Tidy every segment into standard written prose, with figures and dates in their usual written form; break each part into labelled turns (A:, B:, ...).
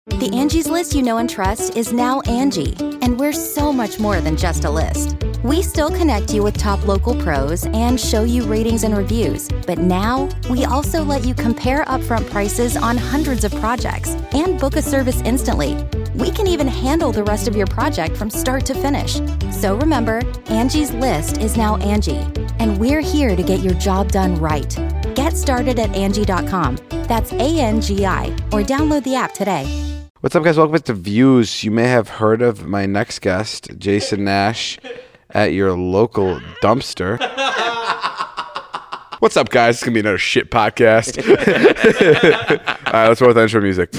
A: The Angie's List you know and trust is now Angie, and we're so much more than just a list. We still connect you with top local pros and show you ratings and reviews, but now we also let you compare upfront prices on hundreds of projects and book a service instantly. We can even handle the rest of your project from start to finish. So remember, Angie's List is now Angie, and we're here to get your job done right. Get started at Angie.com. That's ANGI, or download the app today.
B: What's up, guys? Welcome to Views. You may have heard of my next guest, Jason Nash, at your local dumpster. What's up, guys? It's going to be another shit podcast. All right, let's roll with the intro music.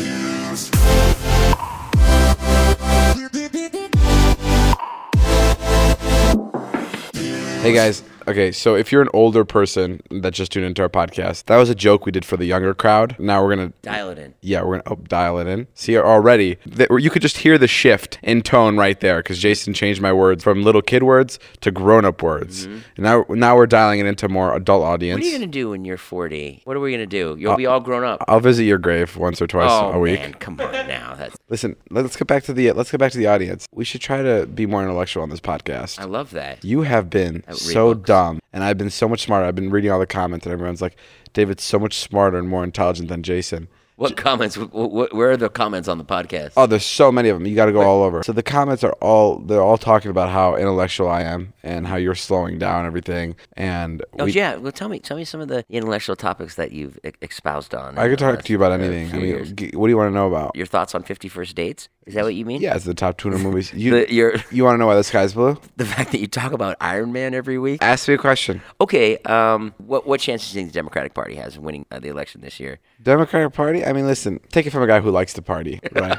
B: Hey, guys. Okay, so if you're an older person that just tuned into our podcast, that was a joke we did for the younger crowd. Now we're going to...
C: Dial it in.
B: Yeah, we're going to dial it in. See, already, you could just hear the shift in tone right there because Jason changed my words from little kid words to grown-up words. Mm-hmm. And now we're dialing it into more adult audience.
C: What are you going to do when you're 40? What are we going to do? You'll be all grown up.
B: I'll visit your grave once or twice a week.
C: Oh, man, come on now.
B: Listen, let's get back to the audience. We should try to be more intellectual on this podcast.
C: I love that.
B: You have been so dumb, and I've been so much smarter. I've been reading all the comments, and everyone's like, David's so much smarter and more intelligent than Jason.
C: What comments? Where are the comments on the podcast?
B: Oh, there's so many of them. You got to go all over. So the comments are they're all talking about how intellectual I am and how you're slowing down everything. And
C: well, tell me some of the intellectual topics that you've espoused on.
B: I could talk to you about anything. I mean, what do you want to know about?
C: Your thoughts on 50 First Dates? Is that what you mean?
B: Yeah, it's the top 200 movies. You want to know why the sky's blue?
C: The fact that you talk about Iron Man every week?
B: Ask me a question.
C: Okay, what chances do you think the Democratic Party has of winning the election this year?
B: Democratic Party? I mean, listen, take it from a guy who likes to party, right?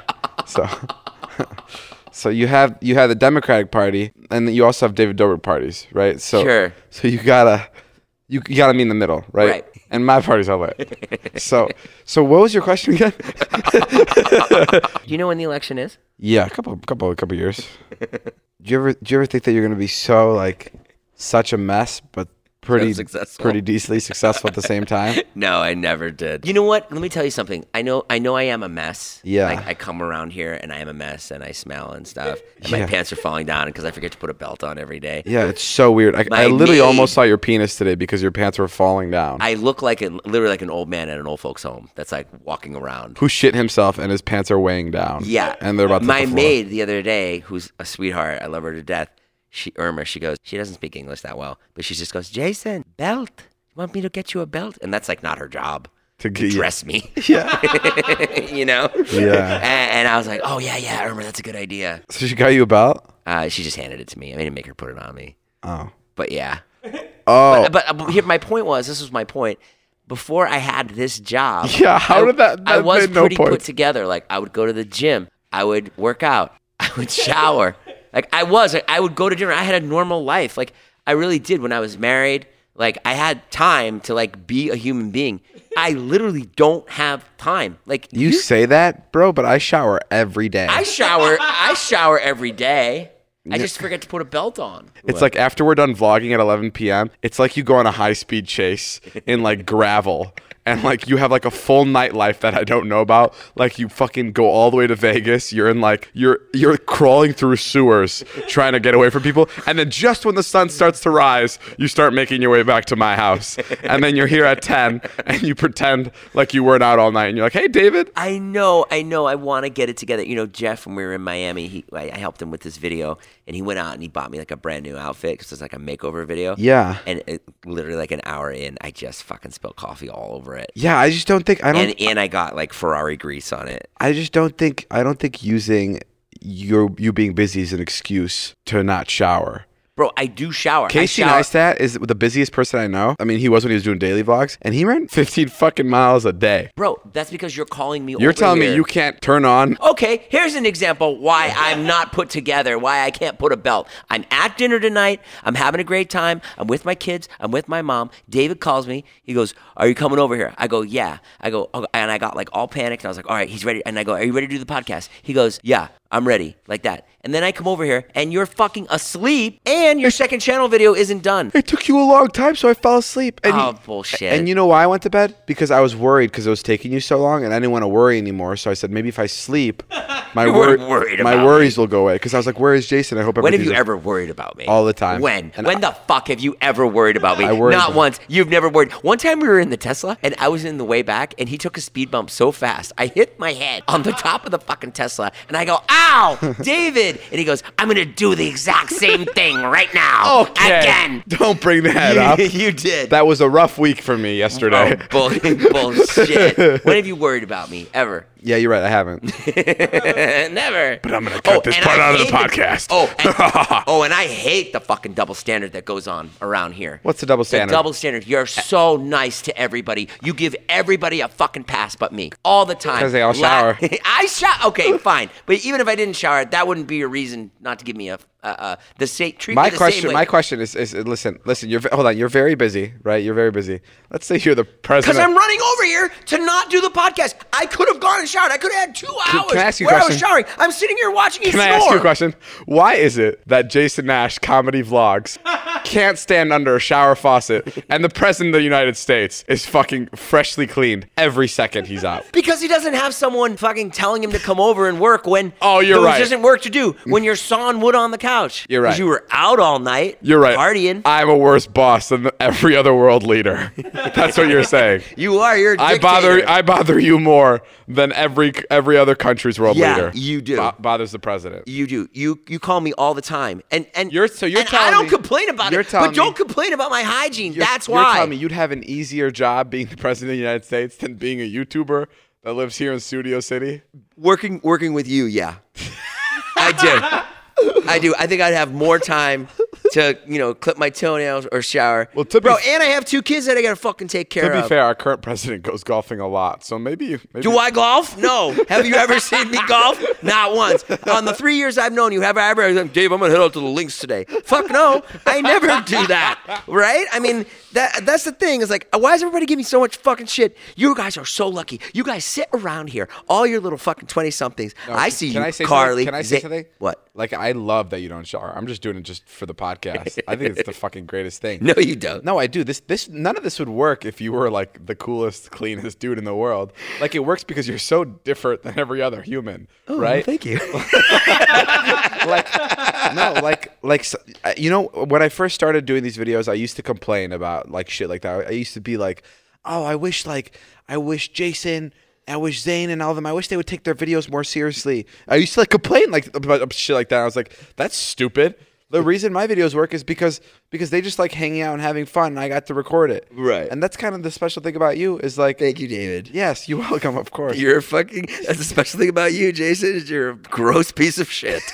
B: So you have the Democratic Party, and you also have David Dobrik parties, right?
C: Sure.
B: So you gotta meet in the middle, right? Right. And my party's LA. So what was your question again?
C: Do you know when the election is?
B: Yeah, a couple years. Do you ever think that you're gonna be such a mess, but pretty decently successful at the same time?
C: No, I never did. You know what? Let me tell you something. I know I am a mess.
B: Yeah.
C: I come around here and I am a mess and I smell and stuff. And my pants are falling down because I forget to put a belt on every day.
B: Yeah, it's so weird. I literally almost saw your penis today because your pants were falling down.
C: I look literally like an old man at an old folks home that's like walking around.
B: Who shit himself and his pants are weighing down.
C: Yeah.
B: And they're about to hit the floor.
C: My maid the other day, who's a sweetheart, I love her to death. Irma, she goes, she doesn't speak English that well, but she just goes, Jason, belt. You want me to get you a belt? And that's like not her job to dress me.
B: Yeah.
C: You know?
B: Yeah.
C: And I was like, oh, yeah, Irma, that's a good idea.
B: So she got you a belt?
C: She just handed it to me. I didn't make her put it on me.
B: Oh.
C: But yeah.
B: Oh.
C: But here, this was my point. Before I had this job.
B: Yeah, how did that
C: I was pretty
B: point.
C: Put together. Like, I would go to the gym. I would work out. I would shower. I would go to dinner. I had a normal life. Like, I really did when I was married. Like, I had time to, be a human being. I literally don't have time. Like,
B: you say that, bro, but I shower every day.
C: I shower every day. I just forget to put a belt on.
B: It's like after we're done vlogging at 11 p.m., it's like you go on a high-speed chase in, gravel. And, you have, a full nightlife that I don't know about. Like, you fucking go all the way to Vegas. You're in, you're crawling through sewers trying to get away from people. And then just when the sun starts to rise, you start making your way back to my house. And then you're here at 10, and you pretend like you weren't out all night. And you're like, hey, David.
C: I know. I want to get it together. You know, Jeff, when we were in Miami, I helped him with this video. And he went out and he bought me, a brand new outfit because it's a makeover video.
B: Yeah.
C: And literally, an hour in, I just fucking spilled coffee all over it.
B: Yeah, I just don't think
C: and I got Ferrari grease on it.
B: I don't think using you being busy is an excuse to not shower.
C: Bro, I do shower.
B: Casey Neistat is the busiest person I know. I mean, he was when he was doing daily vlogs, and he ran 15 fucking miles a day.
C: Bro, that's because you're calling me over
B: You're telling
C: here.
B: me you can't turn on.
C: Okay, here's an example why I'm not put together, why I can't put a belt. I'm at dinner tonight. I'm having a great time. I'm with my kids. I'm with my mom. David calls me. He goes, are you coming over here? I go, yeah. I go, okay. And I got all panicked. And I was like, all right, he's ready. And I go, are you ready to do the podcast? He goes, yeah. I'm ready, like that. And then I come over here, and you're fucking asleep, and your second channel video isn't done.
B: It took you a long time, so I fell asleep. And
C: Bullshit.
B: And you know why I went to bed? Because I was worried because it was taking you so long, and I didn't want to worry anymore. So I said, maybe if I sleep, my worries will go away. Because I was like, where is Jason? I hope
C: When have
B: everything's
C: you ever worried about me?
B: all the time.
C: When?
B: And
C: When the fuck have you ever worried about me?
B: I worried
C: Not
B: about-
C: once. You've never worried. One time we were in the Tesla, and I was in the way back, and he took a speed bump so fast, I hit my head on the top of the fucking Tesla, and I go, ow, David. And he goes, I'm going to do the exact same thing right now.
B: Okay.
C: Again.
B: Don't bring that up.
C: You did.
B: That was a rough week for me yesterday.
C: Bullshit. When have you worried about me? Ever?
B: Yeah, you're right. I haven't.
C: Never.
B: But I'm going to cut this
C: and
B: part
C: I
B: out of the
C: hate
B: podcast.
C: And I hate the fucking double standard that goes on around here.
B: What's the double standard?
C: The double standard. You're so nice to everybody. You give everybody a fucking pass but me. All the time.
B: Because they all shower.
C: I shower. Okay, fine. But even if I didn't shower, that wouldn't be a reason not to give me the same treat.
B: My
C: me the same
B: question.
C: way.
B: My question is listen. Hold on. You're very busy, right? You're very busy. Let's say you're the president.
C: Because I'm running over here to not do the podcast. I could have gone and showered. I could have had 2 hours
B: can I ask you a
C: where I was
B: question?
C: showering. I'm sitting here watching you
B: Can I ask you a question? Why is it that Jason Nash comedy vlogs can't stand under a shower faucet, and the president of the United States is fucking freshly cleaned every second he's out?
C: Because he doesn't have someone fucking telling him to come over and work when
B: You're right.
C: there isn't work to do. When you're sawing wood on the couch.
B: You're right.
C: Because you were out all night.
B: You're right.
C: Partying.
B: I'm a worse boss than every other world leader. That's what you're saying.
C: You are. You're a dictator.
B: I bother you more than every other country's world leader.
C: You do.
B: Bothers the president.
C: You do. You call me all the time. And
B: You're
C: and
B: telling
C: I don't
B: me-
C: complain about
B: you're
C: it.
B: telling
C: But don't
B: me-
C: complain about my hygiene. That's
B: You're
C: why.
B: telling me you'd have an easier job being the president of the United States than being a YouTuber that lives here in Studio City?
C: Working with you, yeah. I do. I think I'd have more time to, clip my toenails or shower.
B: Well, to be
C: Bro,
B: f-
C: and I have 2 kids that I gotta fucking take care
B: To
C: of.
B: be fair, our current president goes golfing a lot, so maybe.
C: Do I golf? No. Have you ever seen me golf? Not once. On the 3 years I've known you, have I ever like, Dave, I'm gonna head out to the links today? Fuck no. I never do that. Right? I mean, that's the thing. It's like, why is everybody giving me so much fucking shit? You guys are so lucky. You guys sit around here, all your little fucking 20-somethings.
B: No,
C: I see
B: can
C: you,
B: I say
C: Carly.
B: Something? Can I say something?
C: What?
B: Like, I love that you don't shower. I'm just doing it just for the podcast. I think it's the fucking greatest thing.
C: No, you don't.
B: No, I do. This none of this would work if you were like the coolest, cleanest dude in the world. Like, it works because you're so different than every other human, right?
C: Thank you.
B: When I first started doing these videos, I used to complain about like shit like that. I used to be like, oh, I wish Jason, I wish Zane and all of them, I wish they would take their videos more seriously. I used to like complain like about shit like that. I was like, that's stupid. The reason my videos work is because they just like hanging out and having fun, and I got to record it.
C: Right.
B: And that's kind of the special thing about you is like.
C: Thank you, David.
B: Yes, you're welcome, of course.
C: That's the special thing about you, Jason, is you're a gross piece of shit.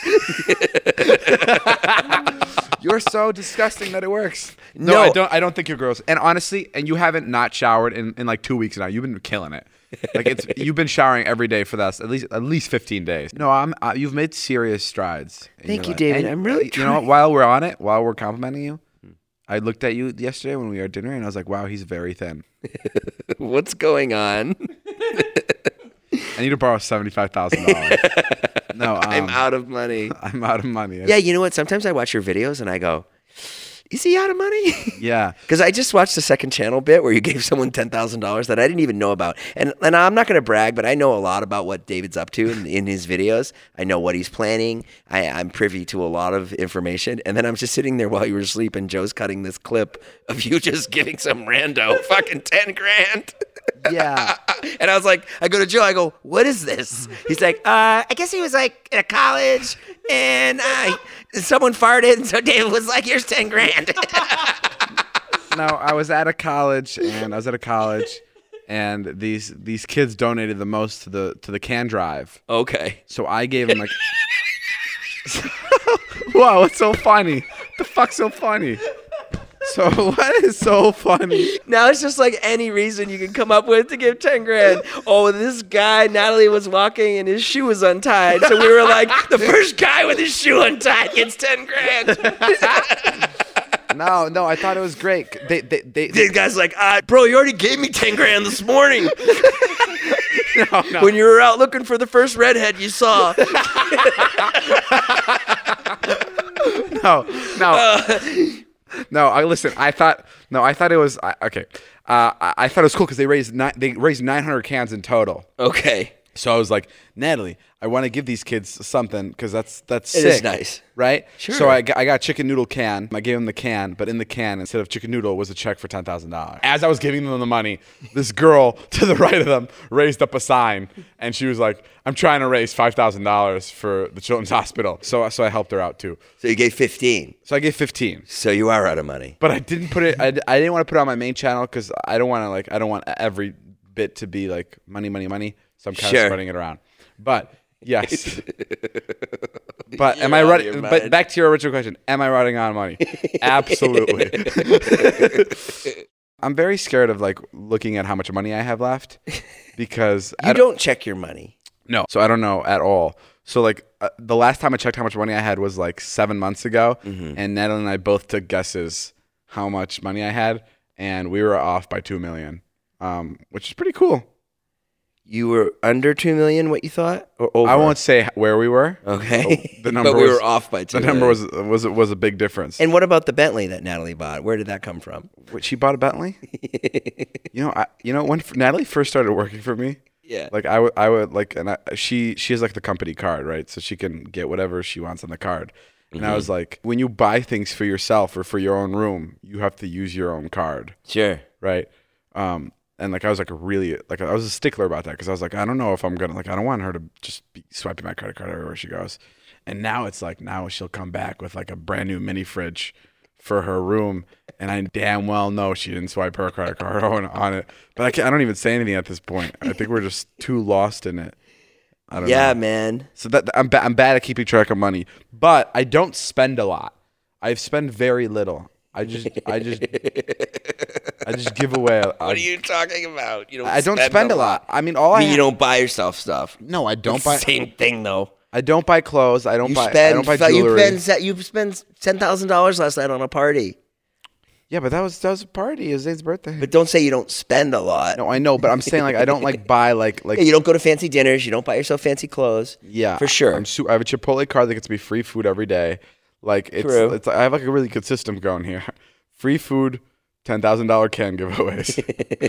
B: You're so disgusting that it works.
C: No.
B: I don't think you're gross. And honestly, and you haven't not showered in like 2 weeks now. You've been killing it. Like you've been showering every day for the last at least 15 days. No, you've made serious strides.
C: Thank you, David. I'm really
B: You know what? While we're on it, while we're complimenting you, I looked at you yesterday when we were at dinner, and I was like, wow, he's very thin.
C: What's going on?
B: I need to borrow $75,000. No,
C: I'm out of money.
B: I'm out of money.
C: Yeah, you know what? Sometimes I watch your videos and I go, is he out of money?
B: Yeah.
C: Because I just watched the second channel bit where you gave someone $10,000 that I didn't even know about. And I'm not going to brag, but I know a lot about what David's up to in his videos. I know what he's planning. I'm privy to a lot of information. And then I'm just sitting there while you were asleep and Joe's cutting this clip of you just giving some rando fucking 10 grand.
B: Yeah.
C: And I was like, I go to Joe, I go, what is this? He's like, I guess he was like at a college and someone farted. And so David was like, here's 10 grand.
B: No, I was at a college, and these kids donated the most to the can drive.
C: Okay.
B: So I gave them like. Wow, what's so funny? The fuck's so funny? So what is so funny?
C: Now it's just like any reason you can come up with to give 10 grand. Oh, this guy, Natalie was walking and his shoe was untied. So we were like, the first guy with his shoe untied gets 10 grand.
B: No, I thought it was great.
C: The guy's like, bro, you already gave me 10 grand this morning.
B: No.
C: When you were out looking for the first redhead you saw.
B: No. Listen. I thought it was okay. I thought it was cool because they raised 900 cans in total.
C: Okay.
B: So I was like, Natalie, I want to give these kids something because that's sick.
C: It is nice.
B: Right?
C: Sure.
B: So I got a chicken noodle can. I gave them the can, but in the can, instead of chicken noodle, was a check for $10,000. As I was giving them the money, this girl to the right of them raised up a sign, and she was like, I'm trying to raise $5,000 for the Children's Hospital. So I helped her out too.
C: So you gave 15.
B: So I gave 15.
C: So you are out of money.
B: But I didn't put it. I didn't want to put it on my main channel because I don't want every bit to be like money. So I'm kind of spreading it around. But yes. But am I running? But back to your original question: am I running on money? Absolutely. I'm very scared of like looking at how much money I have left because
C: you don't check your money.
B: No, so I don't know at all. So like the last time I checked how much money I had was like 7 months ago, and Natalie and I both took guesses how much money I had, and we were off by $2 million, which is pretty cool.
C: You were under 2 million, what you thought, or over?
B: I won't say where we were.
C: Okay,
B: the number
C: but we were off by 2
B: The number was a big difference.
C: And what about the Bentley that Natalie bought? Where did that come from?
B: She bought a Bentley. When Natalie first started working for me,
C: yeah,
B: like I would like, and she has like the company card, right? So she can get whatever she wants on the card. And I was like, when you buy things for yourself or for your own room, you have to use your own card.
C: Sure.
B: Right. And like I was like I was a stickler about that because I was like, I don't know if I'm gonna I don't want her to just be swiping my credit card everywhere she goes. And now it's like she'll come back with like a brand new mini fridge for her room, and I damn well know she didn't swipe her credit card on it. But I don't even say anything at this point. I think we're just too lost in it. I don't know.
C: Yeah, man.
B: So that I'm bad at keeping track of money, but I don't spend a lot. I spend very little. I just give away.
C: What are you talking about?
B: I don't spend a lot. I mean,
C: you don't buy yourself stuff.
B: No, I don't buy.
C: Same thing though.
B: I don't buy clothes. I don't buy jewelry.
C: You spent $10,000 last night on a party.
B: Yeah, but that was a party. It was Zane's birthday.
C: But don't say you don't spend a lot.
B: No, I know, but I'm saying like I don't like buy like.
C: Yeah, you don't go to fancy dinners. You don't buy yourself fancy clothes.
B: Yeah,
C: for sure.
B: I have a Chipotle card that gets me free food every day. Like it's I have like a really good system going here. Free food, $10,000 can giveaways.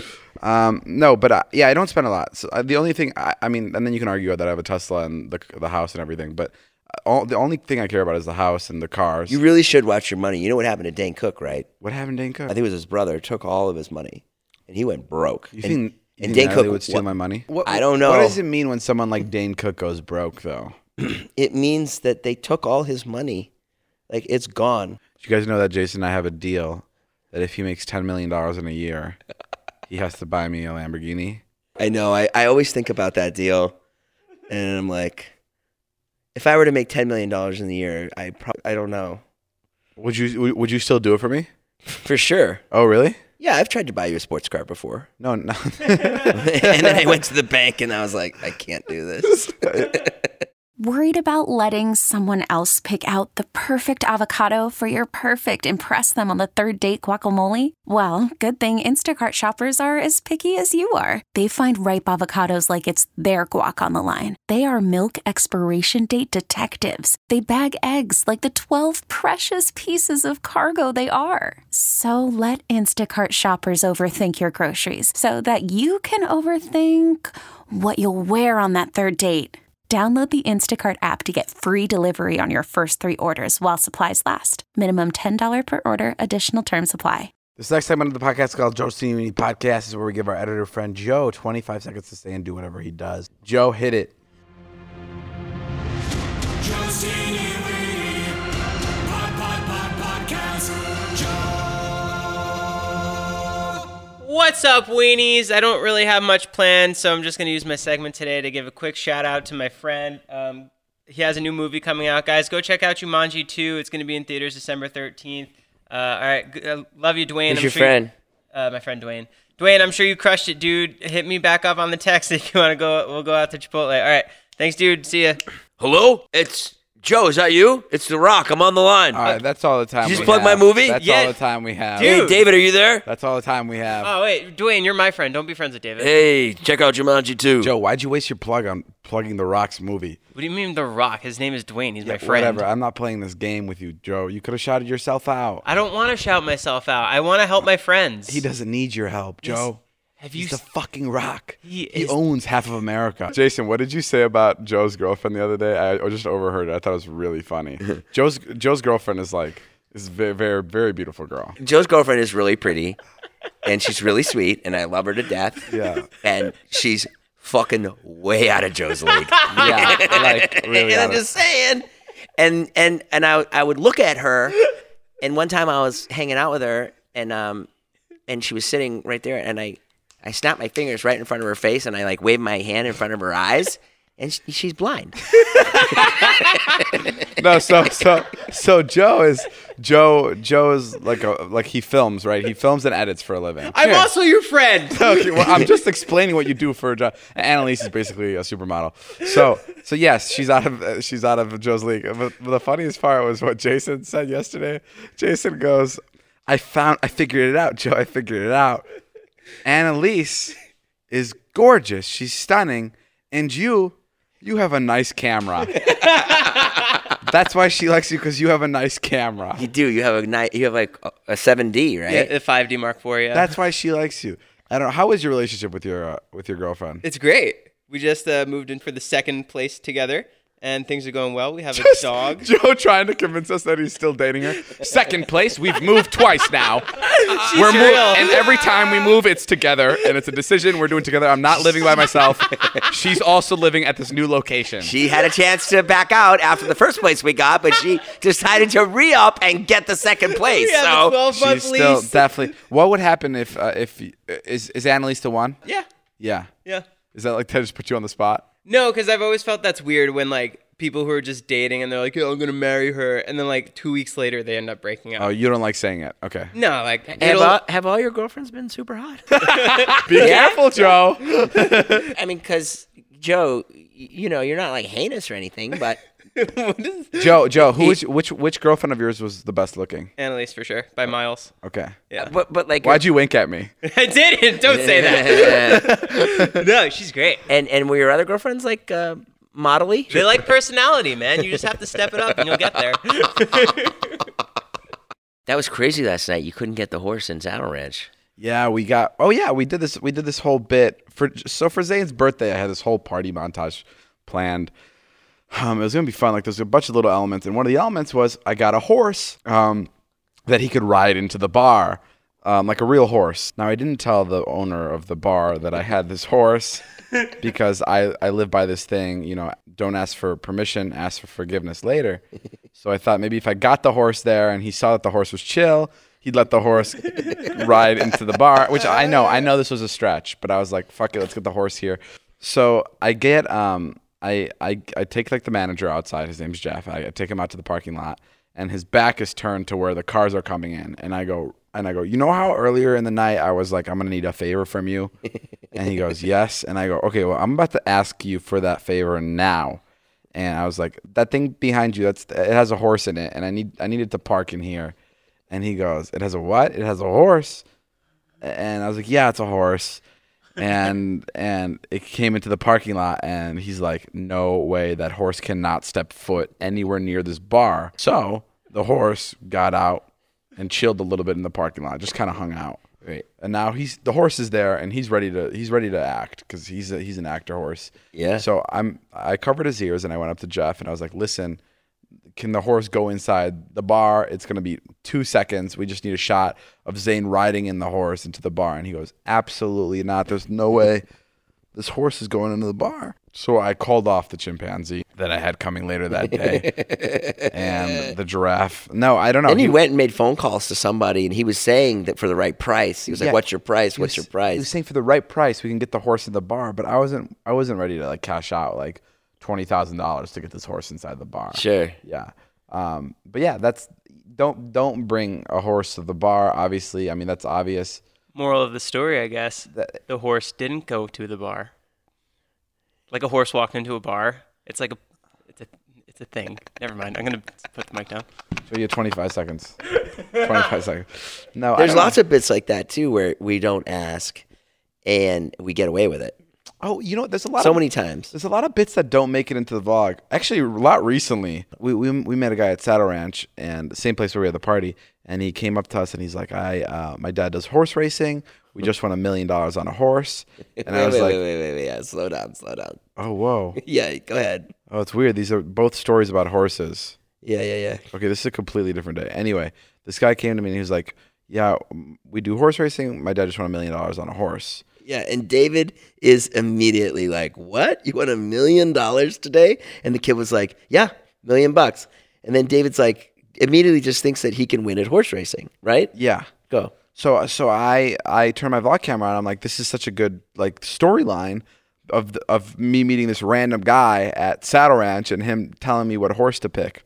B: No, but I don't spend a lot. So the only thing I mean, and then you can argue that I have a Tesla and the house and everything, but the only thing I care about is the house and the cars.
C: You really should watch your money. You know what happened to Dane Cook, right?
B: What happened to Dane Cook?
C: I think it was his brother took all of his money, and he went broke.
B: You think
C: Dane Cook
B: would steal my money?
C: I don't know.
B: What does it mean when someone like Dane Cook goes broke, though?
C: It means that they took all his money. Like, it's gone.
B: Did you guys know that Jason and I have a deal that if he makes $10 million in a year, he has to buy me a Lamborghini?
C: I know. I always think about that deal, and I'm like, if I were to make $10 million in the year, I don't know.
B: Would you still do it for me?
C: For sure.
B: Oh, really?
C: Yeah, I've tried to buy you a sports car before.
B: No.
C: And then I went to the bank, and I was like, I can't do this.
A: Worried about letting someone else pick out the perfect avocado for your perfect impress them on the third date guacamole? Well, good thing Instacart shoppers are as picky as you are. They find ripe avocados like it's their guac on the line. They are milk expiration date detectives. They bag eggs like the 12 precious pieces of cargo they are. So let Instacart shoppers overthink your groceries so that you can overthink what you'll wear on that third date. Download the Instacart app to get free delivery on your first 3 orders while supplies last. Minimum $10 per order. Additional terms apply.
B: This next segment of the podcast is called Joe's Teeny Podcast. Is where we give our editor friend Joe 25 seconds to say and do whatever he does. Joe, hit it.
D: Joe's Teeny Podcast. Joe.
E: What's up, weenies? I don't really have much planned, so I'm just going to use my segment today to give a quick shout out to my friend. He has a new movie coming out. Guys, go check out Jumanji 2. It's going to be in theaters December 13th. All right, love you, Dwayne.
C: Who's your friend?
E: My friend Dwayne. Dwayne, I'm sure you crushed it, dude. Hit me back up on the text if you want to go. We'll go out to Chipotle. All right, thanks, dude. See ya.
C: Hello? It's Joe, is that you? It's The Rock. I'm on the line.
B: All right, that's all the time.
C: Did you just
B: we
C: plug
B: have.
C: my movie?
B: That's
E: Yeah.
B: all the time we have.
C: Hey,
E: Dude.
C: David, are you there?
B: That's all the time we have.
E: Oh wait, Dwayne, you're my friend. Don't be friends with David.
C: Hey, check out Jumanji 2.
B: Joe, why'd you waste your plug on plugging The Rock's movie?
E: What do you mean The Rock? His name is Dwayne. He's my friend.
B: Whatever. I'm not playing this game with you, Joe. You could have shouted yourself out.
E: I don't want to shout myself out. I want to help my friends.
B: He doesn't need your help, Joe.
E: Have you
B: He's the fucking Rock.
E: He
B: He
E: is-
B: owns half of America. Jason, what did you say about Joe's girlfriend the other day? I just overheard it. I thought it was really funny. Joe's girlfriend is very, very, very beautiful girl.
C: Joe's girlfriend is really pretty, and she's really sweet, and I love her to death.
B: Yeah.
C: And she's fucking way out of Joe's league.
B: Yeah, like really.
C: And I'm just saying. And I would look at her, and one time I was hanging out with her, and she was sitting right there, and I snapped my fingers right in front of her face, and I like waved my hand in front of her eyes, and she's blind.
B: No, so Joe is like he films, right? He films and edits for a living.
E: I'm also your friend.
B: Okay, well, I'm just explaining what you do for a job. Annalise is basically a supermodel. So yes, she's out of Joe's league. But the funniest part was what Jason said yesterday. Jason goes, I figured it out, Joe. I figured it out. Annalise is gorgeous. She's stunning, and you have a nice camera. That's why she likes you, because you have a nice camera.
C: You do. You have like a 7D, right?
E: Yeah, the 5D Mark IV. Yeah,
B: That's why she likes you. I don't know. How is your relationship with your girlfriend?
E: it's great. We just moved in for the second place together, and things are going well. We have a dog.
B: Joe trying to convince us that he's still dating her. Second place. We've moved twice now.
E: She's real.
B: And every time we move, it's together, and it's a decision we're doing together. I'm not living by myself. She's also living at this new location.
C: She had a chance to back out after the first place we got, but she decided to re-up and get the second place.
E: We have
C: So
E: a 12-month
B: She's still
E: lease.
B: definitely. What would happen if is Annalise the one?
E: Yeah,
B: Yeah.
E: yeah.
B: Is that like to just put you on the spot?
E: No, because I've always felt that's weird when like people who are just dating and they're like, "Yeah, I'm gonna marry her," and then like 2 weeks later they end up breaking up.
B: Oh, you don't like saying it. Okay.
E: No, like it'll-
C: have all your girlfriends been super hot?
B: Be careful, Joe.
C: I mean, because Joe, you know, you're not like heinous or anything, but
B: Joe, which girlfriend of yours was the best looking?
E: Annalise for sure by miles.
B: Okay.
E: Yeah,
C: but like
B: Why'd you wink at me?
E: I didn't. Don't say that. No, she's great.
C: And were your other girlfriends like modelly?
E: They like personality, man. You just have to step it up and you'll get there.
C: That was crazy last night. You couldn't get the horse in Saddle Ranch.
B: Yeah, we got. Oh yeah, we did this. We did this whole bit for Zane's birthday. I had this whole party montage planned. It was gonna be fun. Like there's a bunch of little elements, and one of the elements was I got a horse that he could ride into the bar, like a real horse. Now I didn't tell the owner of the bar that I had this horse because I live by this thing. You know, don't ask for permission, ask for forgiveness later. So I thought maybe if I got the horse there and he saw that the horse was chill, he'd let the horse ride into the bar, which I know this was a stretch, but I was like, fuck it, let's get the horse here. So I get, I take like the manager outside, his name's Jeff. I take him out to the parking lot, and his back is turned to where the cars are coming in. And I go, you know how earlier in the night I was like, I'm going to need a favor from you? And he goes, yes. And I go, okay, well, I'm about to ask you for that favor now. And I was like, that thing behind you, it has a horse in it, and I need it to park in here. And he goes, it has a what? It has a horse. And I was like, yeah, it's a horse. And it came into the parking lot, and he's like, no way, that horse cannot step foot anywhere near this bar. So the horse got out and chilled a little bit in the parking lot, just kind of hung out.
C: Right.
B: And now the horse is there, and he's ready to act because he's an actor horse.
C: Yeah.
B: So I covered his ears, and I went up to Jeff, and I was like, listen, can the horse go inside the bar? It's going to be 2 seconds. We just need a shot of Zane riding in the horse into the bar. And he goes, absolutely not. There's no way this horse is going into the bar. So I called off the chimpanzee that I had coming later that day and the giraffe. No, I don't know.
C: And he went and made phone calls to somebody, and he was saying that for the right price. He was
B: Yeah.
C: like, what's your price?
B: He
C: What's
B: was-
C: your price?
B: He was saying for the right price, we can get the horse in the bar. But I wasn't ready to like cash out like $20,000 to get this horse inside the bar.
C: Sure.
B: Yeah. But yeah, don't bring a horse to the bar. Obviously, I mean that's obvious.
E: Moral of the story, I guess, the horse didn't go to the bar. Like a horse walked into a bar. It's It's a thing. Never mind. I'm gonna put the mic down.
B: So you have 25 seconds. 25 seconds. No,
C: There's lots of bits like that too where we don't ask and we get away with it.
B: Oh, you know what? There's a lot.
C: So many times.
B: There's a lot of bits that don't make it into the vlog. Actually, a lot recently. We met a guy at Saddle Ranch, and the same place where we had the party. And he came up to us and he's like, my dad does horse racing. We just won $1 million on a horse. And I was like,
C: wait. Yeah, slow down.
B: oh, whoa.
C: Yeah, go ahead.
B: Oh, it's weird. These are both stories about horses.
C: Yeah.
B: Okay, this is a completely different day. Anyway, this guy came to me and he was like, yeah, we do horse racing. My dad just won $1 million on a horse.
C: Yeah, and David is immediately like, what? You won $1 million today? And the kid was like, yeah, $1 million. And then David's like, immediately just thinks that he can win at horse racing, right?
B: Yeah.
C: Go.
B: So I turn my vlog camera on. I'm like, this is such a good like storyline of me meeting this random guy at Saddle Ranch and him telling me what horse to pick.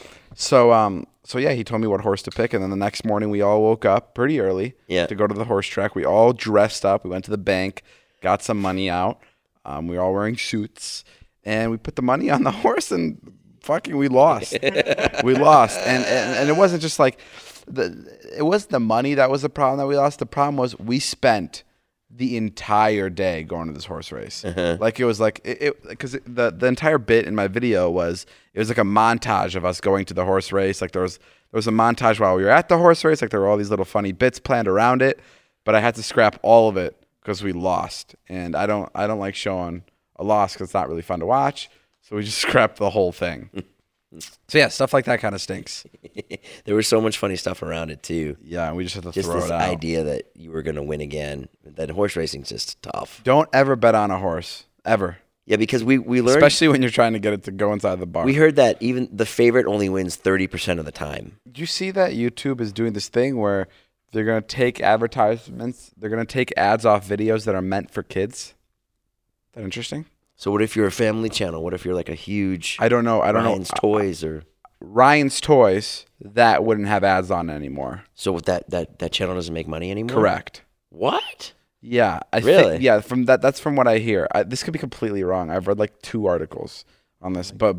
B: So yeah, he told me what horse to pick, and then the next morning we all woke up pretty early to go to the horse track. We all dressed up. We went to the bank, got some money out. We were all wearing suits, and we put the money on the horse, and fucking we lost. We lost, and it wasn't just like it wasn't the money that was the problem that we lost. The problem was we spent the entire day going to this horse race. Like it was like because the entire bit in my video was like a montage of us going to the horse race. Like there was a montage while we were at the horse race. Like there were all these little funny bits planned around it, but I had to scrap all of it because we lost. And I don't like showing a loss because it's not really fun to watch. So we just scrapped the whole thing. So yeah, stuff like that kind of stinks.
C: There was so much funny stuff around it too.
B: Yeah, and we just had to
C: Just
B: throw
C: this
B: it out.
C: idea that you were going to win again. That horse racing's just tough.
B: Don't ever bet on a horse, ever.
C: Yeah, because we learned,
B: Especially when you're trying to get it to go inside the bar.
C: we heard that even the favorite only wins 30% of the time.
B: Do you see that YouTube is doing this thing where they're going to take advertisements, they're going to take ads off videos that are meant for kids? Is that interesting?
C: So what if you're a family channel? What if you're like a huge
B: I don't know.
C: Ryan's Toys or
B: Ryan's Toys, that wouldn't have ads on anymore.
C: so with that channel doesn't make money anymore?
B: Correct.
C: What?
B: Yeah.
C: Really?
B: Think, yeah, from that's from what I hear. This could be completely wrong. I've read like 2 articles on this, but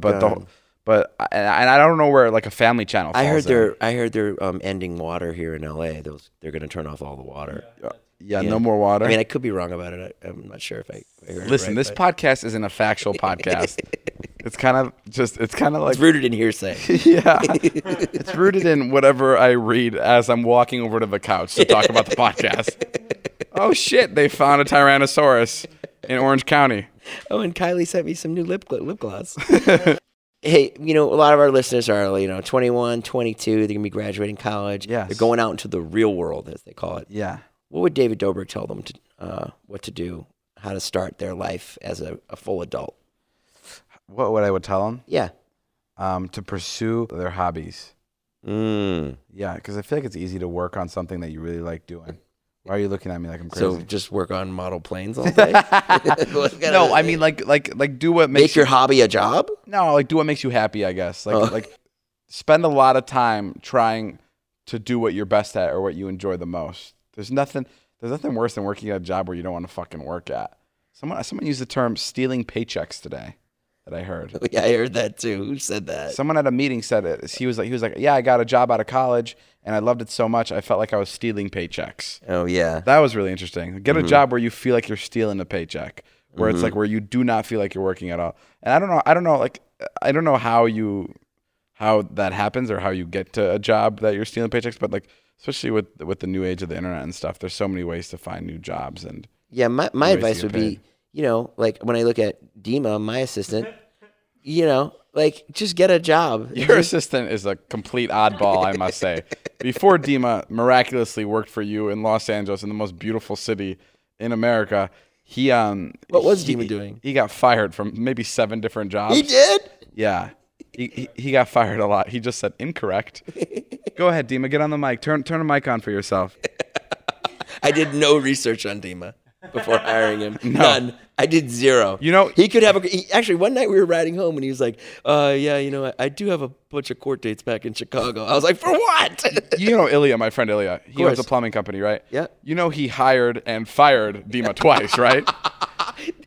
B: I don't know where like a family channel falls
C: I heard they're ending water here in LA. They're going to turn off all the water.
B: Yeah, no more water.
C: I mean, I could be wrong about it. I'm not sure if I heard
B: Listen,
C: it right,
B: this
C: but
B: podcast isn't a factual podcast. It's kind of like
C: it's rooted in hearsay.
B: yeah, it's rooted in whatever I read as I'm walking over to the couch to talk about the podcast. Oh shit, they found a Tyrannosaurus in Orange County.
C: Oh, and Kylie sent me some new lip gloss. Hey, a lot of our listeners are, 21, 22. They're going to be graduating college.
B: Yes.
C: They're going out into the real world, as they call it.
B: Yeah.
C: What would David Dobrik tell them what to do, how to start their life as a full adult?
B: What I would tell them?
C: Yeah.
B: To pursue their hobbies.
C: Mm.
B: Yeah, because I feel like it's easy to work on something that you really like doing. Why are you looking at me like I'm crazy?
C: So just work on model planes all day?
B: No, I mean like do what makes
C: Make your hobby a job?
B: No, like do what makes you happy, I guess. Like spend a lot of time trying to do what you're best at or what you enjoy the most. There's nothing worse than working at a job where you don't want to fucking work at. Someone used the term stealing paychecks today that I heard.
C: Yeah, I heard that too. Who said that?
B: Someone at a meeting said it. He was like, yeah, I got a job out of college and I loved it so much I felt like I was stealing paychecks.
C: Oh yeah.
B: That was really interesting. Get a job where you feel like you're stealing a paycheck, where it's like where you do not feel like you're working at all. And I don't know how that happens or how you get to a job that you're stealing paychecks, but like especially with the new age of the internet and stuff, there's so many ways to find new jobs. And
C: yeah, my advice would be, like when I look at Dima, my assistant, just get a job.
B: your assistant is a complete oddball, I must say. Before Dima miraculously worked for you in Los Angeles, in the most beautiful city in America,
C: What was Dima doing?
B: He got fired from maybe 7 different jobs.
C: He did?
B: Yeah. He got fired a lot. He just said incorrect. Go ahead, Dima. Get on the mic. Turn a mic on for yourself.
C: I did no research on Dima before hiring him. None. I did 0. He could have actually one night we were riding home and he was like, I do have a bunch of court dates back in Chicago. I was like, for what?
B: Ilya, my friend Ilya. He owns a plumbing company, right?
C: Yeah.
B: He hired and fired Dima twice, right?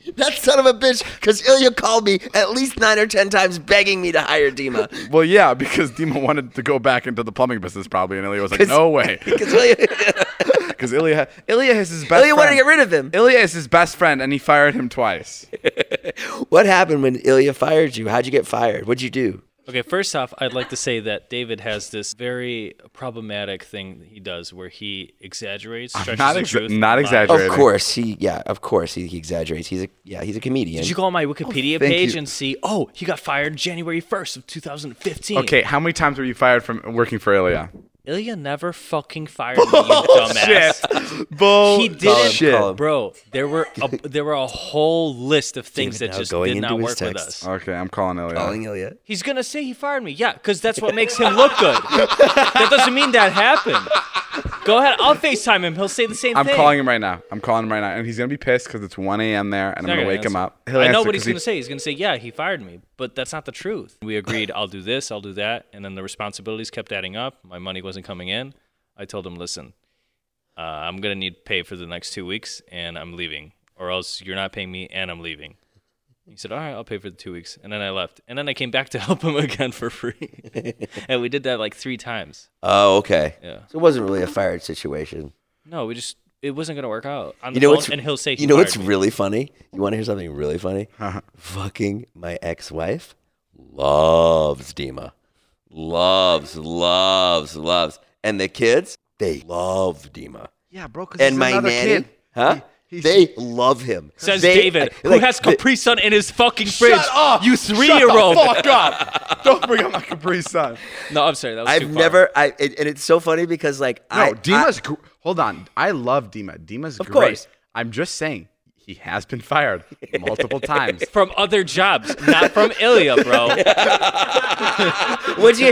C: That son of a bitch, because Ilya called me at least 9 or 10 times begging me to hire Dima.
B: Well, yeah, because Dima wanted to go back into the plumbing business probably, and Ilya was like, no way.
C: Because Ilya,
B: Because Ilya is his best friend.
C: Ilya wanted to get rid of him.
B: Ilya is his best friend, and he fired him twice.
C: What happened when Ilya fired you? How'd you get fired? What'd you do?
F: Okay, first off, I'd like to say that David has this very problematic thing that he does where he exaggerates, stretches the truth.
B: not
F: lies.
B: exaggerating.
C: Of course he exaggerates. He's a comedian.
F: Did you go on my Wikipedia
B: thank
F: page
B: you.
F: and see, he got fired January 1st of 2015.
B: Okay, how many times were you fired from working for Ilya?
F: Ilya never fucking fired me, you dumbass.
B: Bull
F: He didn't,
B: shit.
F: bro. There were a whole list of things
C: David
F: that
C: now
F: just
C: going
F: did not
C: into his
F: work with
C: text.
F: us.
B: Okay, I'm calling Ilya.
C: Calling Ilya?
F: He's gonna say he fired me. Yeah, because that's what makes him look good. That doesn't mean that happened. Go ahead. I'll FaceTime him. He'll say the same
B: I'm
F: thing.
B: calling him right now. And he's gonna be pissed because it's 1 a.m. there, and I'm gonna wake him up. He'll
F: I know
B: answer
F: what he's
B: 'cause he-
F: gonna say. He's gonna say, "Yeah, he fired me," but that's not the truth. We agreed, I'll do this, I'll do that, and then the responsibilities kept adding up. My money wasn't coming in. I told him, "Listen, I'm gonna need pay for the next 2 weeks, and I'm leaving, or else you're not paying me, and I'm leaving." He said, "All right, I'll pay for the 2 weeks," and then I left, and then I came back to help him again for free, and we did that like 3 times.
C: Oh, okay.
F: Yeah.
C: So it wasn't really a fired situation.
F: No, it wasn't gonna work out on the
C: You know
F: phone,
C: what's
F: and he'll say,
C: you know what's
F: fired me.
C: really funny? You want to hear something really funny? Fucking my ex-wife loves Dima. Loves. And the kids, they love Dima.
B: Yeah, bro. Because
C: And my nanny, huh? They love him.
F: Says
C: They-
F: David, who
C: like,
F: has
C: the-
F: Capri Sun in his fucking fridge.
B: Shut up!
F: You 3-year-old.
B: Fuck up! Don't bring up my Capri Sun.
F: No, I'm sorry. That was too
C: I've
F: far.
C: never, and it's so funny because like,
B: No, Dima's. Hold on. I love Dima. Dima's
C: Of
B: great.
C: course.
B: I'm just saying he has been fired multiple times.
F: From other jobs, not from Ilya, bro.
C: What'd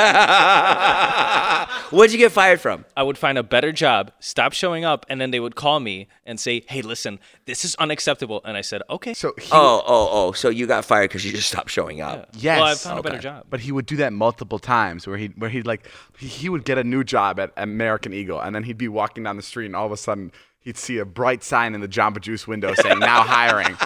C: you get fired from?
F: I would find a better job, stop showing up, and then they would call me and say, "Hey, listen, this is unacceptable." And I said, "Okay."
B: So he,
C: So you got fired because you just stopped showing up.
B: yes,
F: Well, I found a better job.
B: but he would do that multiple times where he would get a new job at American Eagle, and then he'd be walking down the street, and all of a sudden he'd see a bright sign in the Jamba Juice window saying "Now hiring,"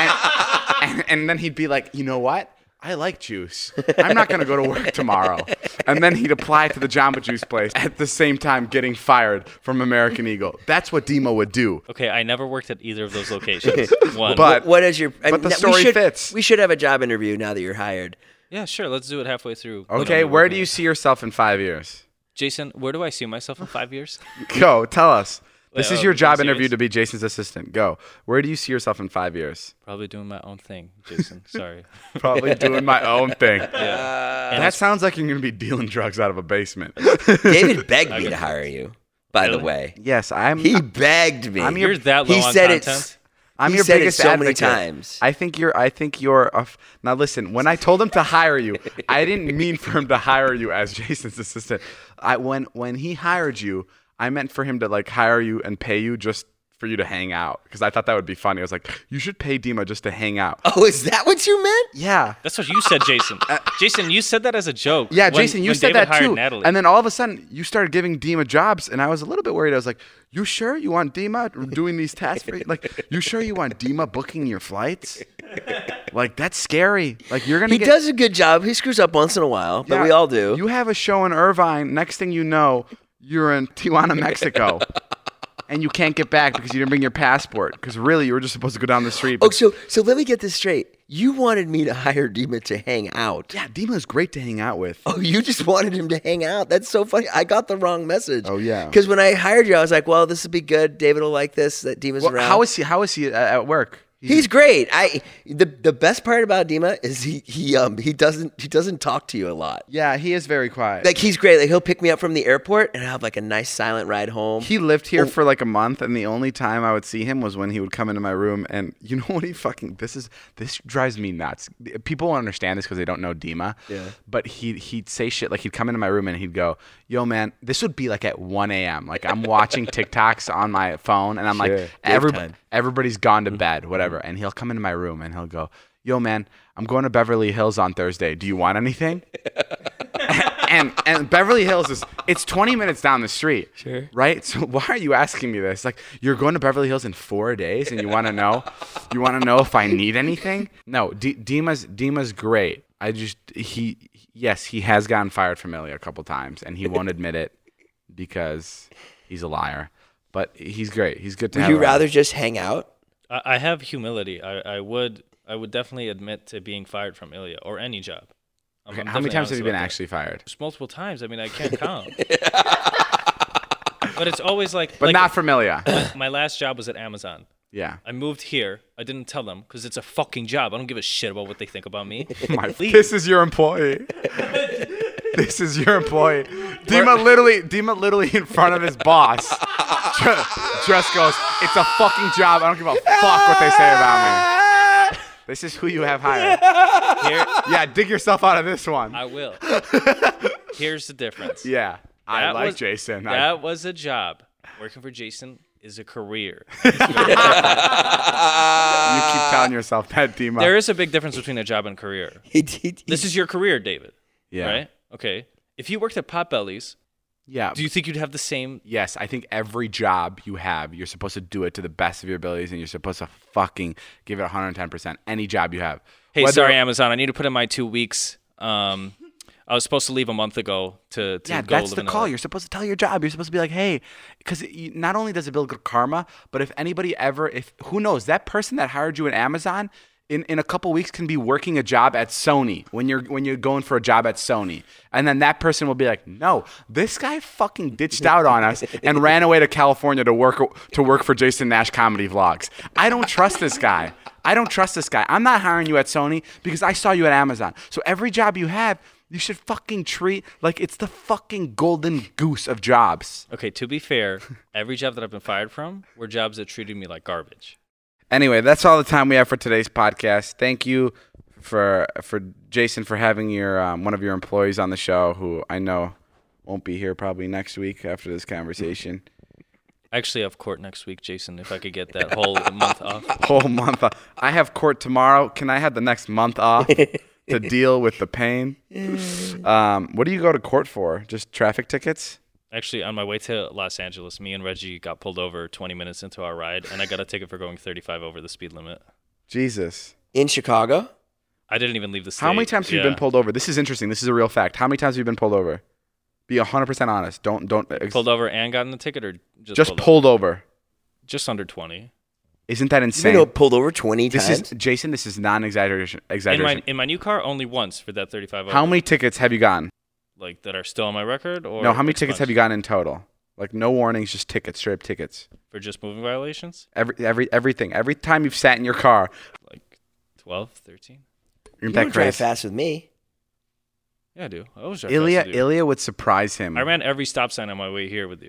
B: and then he'd be like, "You know what? I like juice. I'm not going to go to work tomorrow." And then he'd apply to the Jamba Juice place at the same time getting fired from American Eagle. That's what Dima would do.
F: Okay, I never worked at either of those locations. One.
B: But
C: What is your?
B: But the story fits.
C: We should have a job interview now that you're hired.
F: Yeah, sure. Let's do it halfway through.
B: Okay, where do you see yourself in 5 years?
F: Jason, where do I see myself in 5 years?
B: Go, tell us. This is your job
F: serious?
B: interview to be Jason's assistant. Go. Where do you see yourself in 5 years?
F: Probably doing my own thing, Jason. Sorry.
B: Probably doing my own thing.
F: Yeah.
B: That sounds like you're going to be dealing drugs out of a basement.
C: David begged me to hire you. By the
F: Really?
C: way,
B: Yes,
C: he begged me.
B: I'm your-
F: You're that low
C: he
F: on
C: said
F: content?
B: I'm
C: he
B: your
C: said it
B: biggest
C: so
B: advocate.
C: many times.
B: I think you're now listen, when I told him to hire you, I didn't mean for him to hire you as Jason's assistant. When he hired you, I meant for him to like hire you and pay you just for you to hang out, because I thought that would be funny. I was like, you should pay Dima just to hang out.
C: Oh, is that what you meant?
B: Yeah.
F: That's what you said, Jason. Jason, you said that as a joke.
B: Yeah,
F: when-
B: Jason, you
F: when
B: said
F: David
B: that
F: hired
B: too.
F: Natalie.
B: And then all of a sudden, you started giving Dima jobs, and I was a little bit worried. I was like, "You sure you want Dima doing these tasks for you? Like, you sure you want Dima booking your flights? Like, that's scary. Like, you're gonna
C: He
B: get."
C: does a good job. He screws up once in a while, but
B: Yeah,
C: we all do.
B: You have a show in Irvine. Next thing you know, you're in Tijuana, Mexico. And you can't get back because you didn't bring your passport. Because really, you were just supposed to go down the street.
C: Oh,
B: But
C: so let me get this straight. You wanted me to hire Dima to hang out.
B: yeah, Dima's great to hang out with.
C: Oh, you just wanted him to hang out. That's so funny. I got the wrong message.
B: Oh, yeah.
C: Because when I hired you, I was like, well, this would be good. David will like this, that Dima's
B: Well,
C: around.
B: how is he at work?
C: He's great. The best part about Dima is he doesn't talk to you a lot.
B: Yeah, he is very quiet.
C: Like he's great. Like he'll pick me up from the airport and I have like a nice silent ride home.
B: He lived here for like a month, and the only time I would see him was when he would come into my room. And you know what this drives me nuts. People won't understand this because they don't know Dima.
C: Yeah.
B: But he'd say shit like he'd come into my room and he'd go, "Yo, man, this would be like at 1 a.m. Like I'm watching TikToks on my phone, and I'm
C: Sure.
B: like,
C: Time.
B: everybody's gone to bed, whatever." And he'll come into my room and he'll go, "Yo, man, I'm going to Beverly Hills on Thursday. Do you want anything?" and Beverly Hills it's 20 minutes down the street.
C: Sure.
B: Right? So why are you asking me this? Like, you're going to Beverly Hills in 4 days and you want to know if I need anything? No, Dima's great. He has gotten fired from Ilya a couple times and he won't admit it because he's a liar. But he's great. He's good to have.
C: Would you
B: around.
C: rather just hang out?
F: I have humility. I would definitely admit to being fired from Ilya or any job.
B: Okay, how many times have you been actually fired?
F: Just multiple times. I mean, I can't count. But it's always like...
B: But not from Ilya.
F: My last job was at Amazon.
B: Yeah.
F: I moved here. I didn't tell them because it's a fucking job. I don't give a shit about what they think about me.
B: This is your employee. This is your employee. Dima literally in front of his boss just goes, it's a fucking job. I don't give a fuck what they say about me. This is who you have hired. Yeah, dig yourself out of this one.
F: I will. Here's the difference.
B: Yeah, I like Jason.
F: That was a job. Working for Jason is a career.
B: You keep telling yourself that, Dima.
F: There is a big difference between a job and a career. This is your career, David.
B: Yeah.
F: Right? Okay. If you worked at Potbelly's,
B: yeah.
F: Do you think you'd have the same?
B: Yes, I think every job you have, you're supposed to do it to the best of your abilities, and you're supposed to fucking give it 110%. Any job you have.
F: Hey, sorry, Amazon. I need to put in my 2 weeks. I was supposed to leave a month ago to
B: yeah,
F: go
B: that's
F: live
B: the
F: in
B: call.
F: LA.
B: You're supposed to tell your job. You're supposed to be like, hey, because not only does it build good karma, but if anybody who knows, that person that hired you at Amazon in a couple weeks can be working a job at Sony when you're going for a job at Sony. And then that person will be like, no, this guy fucking ditched out on us and ran away to California to work for Jason Nash Comedy Vlogs. I don't trust this guy. I'm not hiring you at Sony because I saw you at Amazon. So every job you have, you should fucking treat like it's the fucking golden goose of jobs.
F: Okay, to be fair, every job that I've been fired from were jobs that treated me like garbage.
B: Anyway, that's all the time we have for today's podcast. Thank you for Jason for having your one of your employees on the show who I know won't be here probably next week after this conversation.
F: I actually have court next week, Jason, if I could get that whole month off.
B: Whole month off. I have court tomorrow. Can I have the next month off to deal with the pain? What do you go to court for? Just traffic tickets?
F: Actually, on my way to Los Angeles, me and Reggie got pulled over 20 minutes into our ride, and I got a ticket for going 35 over the speed limit.
B: Jesus.
C: In Chicago?
F: I didn't even leave the state.
B: How many times have you been pulled over? This is interesting. This is a real fact. How many times have you been pulled over? Be 100% honest. Don't.
F: Pulled over and gotten the ticket, or
B: just pulled over?
F: Just under 20.
B: Isn't that insane?
C: You pulled over 20 times?
B: Jason, this is non-exaggeration.
F: In my new car, only once for that 35 over.
B: How many tickets have you gotten?
F: Like, that are still on my record? Or
B: no, how many tickets have you gotten in total? Like, no warnings, just tickets, straight up tickets.
F: For just moving violations?
B: Everything. Every time you've sat in your car.
F: Like 12, 13?
C: You don't drive fast with me.
F: Yeah, I do. I always drive fast with you.
B: Ilya would surprise him.
F: I ran every stop sign on my way here with you.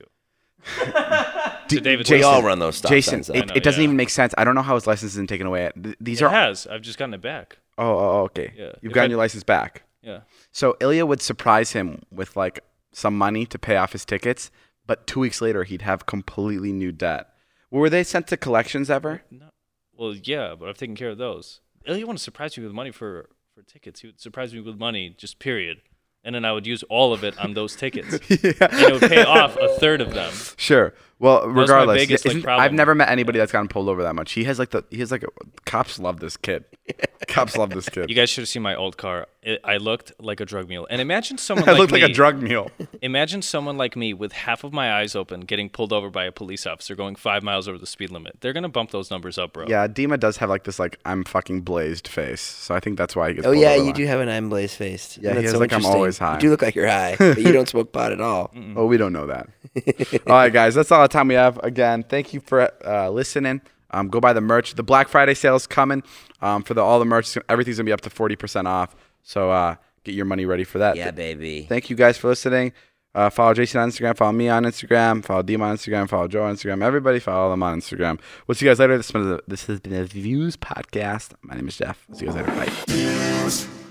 C: We all run those stop signs.
B: Jason, it doesn't even make sense. I don't know how his license isn't taken away.
F: It has. I've just gotten it back.
B: Oh, okay.
F: Yeah.
B: You've gotten your license back.
F: Yeah.
B: So Ilya would surprise him with like some money to pay off his tickets, but 2 weeks later he'd have completely new debt. Were they sent to collections ever?
F: No. Well, yeah, but I've taken care of those. Ilya want to surprise me with money for tickets. He would surprise me with money, just period. And then I would use all of it on those tickets. Yeah. And it would pay off a third of them.
B: Sure. Well, regardless,
F: problem.
B: I've never met anybody that's gotten pulled over that much. Cops love this kid. Cops love this kid.
F: You guys should have seen my old car. I looked like a drug mule. And imagine someone like
B: looked
F: me.
B: like a drug mule.
F: Imagine someone like me with half of my eyes open getting pulled over by a police officer going 5 miles over the speed limit. They're going to bump those numbers up, bro.
B: Yeah, Dima does have like this I'm fucking blazed face. So I think that's why he gets pulled
C: over. Oh, yeah,
B: you
C: do have an I'm blazed face.
B: Yeah, he has like I'm always high.
C: You do look like you're high, but you don't smoke pot at all.
B: Oh, we don't know that. All right, guys, that's all the time we have. Again, thank you for listening. Go buy the merch. The Black Friday sale is coming. For all the merch, everything's gonna be up to 40% off. So get your money ready for that.
C: Yeah, baby.
B: Thank you guys for listening. Follow Jason on Instagram. Follow me on Instagram. Follow Dima on Instagram. Follow Joe on Instagram. Everybody follow them on Instagram. We'll see you guys later. This has been a Views podcast. My name is Jeff. See you guys later. Bye.